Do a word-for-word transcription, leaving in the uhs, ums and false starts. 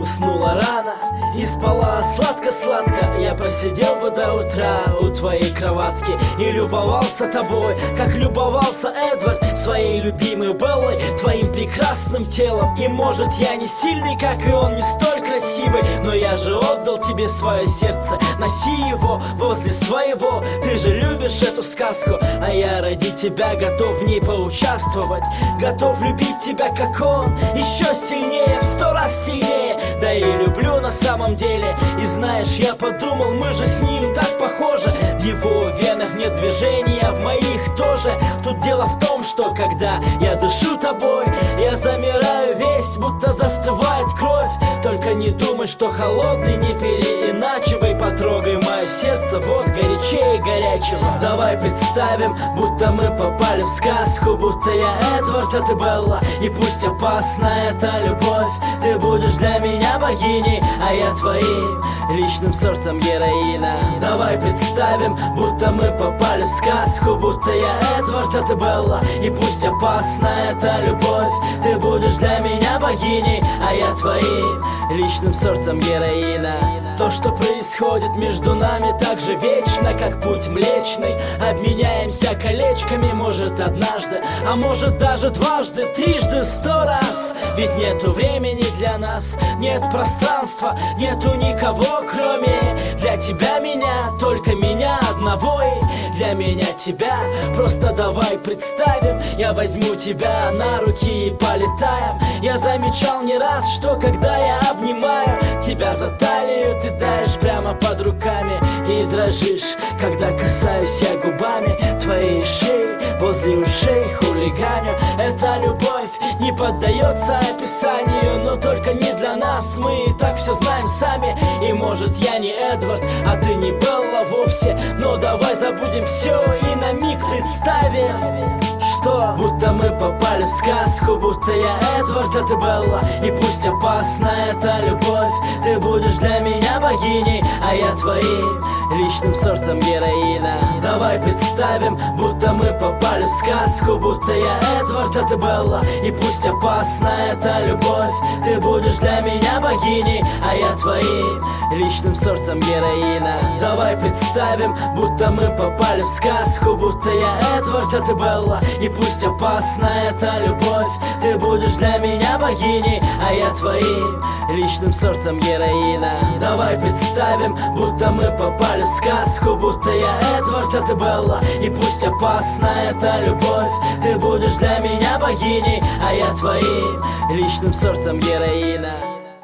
уснула рано и спала сладко-сладко. Я просидел бы до утра у твоей кроватки и любовался тобой, как любовался Эдвард своей любимой Беллой, твоим прекрасным телом. И может я не сильный, как и он, не столь красивый, но я же отдал тебе свое сердце, носи его возле своего. Ты же любишь эту сказку, а я ради тебя готов в ней поучаствовать. Готов любить тебя, как он, еще сильнее, в сто раз сильнее. Да и люблю на самом деле. И знаешь, я подумал, мы же с ним так похожи. В его венах нет движения, а в моих тоже. Тут дело в том, что когда я дышу тобой, я замираю весь, будто застывает кровь. Только не думай, что холодный, не переиначивай. Потрогай мое сердце, вот горячее горячего. Давай представим, будто мы попали в сказку, будто я Эдвард, а ты Белла. И пусть опасна эта любовь, ты будешь для меня богиней, а я твоим личным сортом героина. Давай представим, будто мы попали в сказку, будто я Эдвард, а ты Белла. И пусть опасна эта любовь, ты будешь для меня богиней, а я твоим личным сортом героина. То, что происходит между нами, так же вечно, как путь млечный. Обменяемся колечками, может однажды, а может даже дважды, трижды, сто раз. Ведь нету времени для нас, нет пространства, нету никого, кроме для тебя меня, только меня одного. И для меня тебя, просто давай представим, я возьму тебя на руки и полетаем. Я замечал не раз, что когда я обнимаю тебя за талию, ты таешь прямо под руками и дрожишь, когда касаюсь я губами твоей шеи, возле ушей хулиганю. Эта любовь не поддается описанию, но только не для нас, мы и так все знаем сами. И может я не Эдвард, а ты не Белла вовсе, но давай забудем все и на миг представим, что будто мы попали в сказку, будто я Эдвард, а ты Белла. И пусть опасна эта любовь, ты будешь для меня богиней, а я твоим личным сортом героина. Давай представим, будто мы попали в сказку, будто я Эдвард, а ты Белла. И пусть опасна эта любовь, ты будешь для меня богиней, а я твоим личным сортом героина. Давай представим, будто мы попали в сказку, будто я Эдвард, а ты Белла. И пусть опасна эта любовь, ты будешь для меня богиней, а я твоим личным сортом героина. Давай представим, будто мы попали в сказку, будто я Эдвард, а ты Белла. И пусть опасна эта любовь, ты будешь для меня богиней, а я твоим личным сортом героина.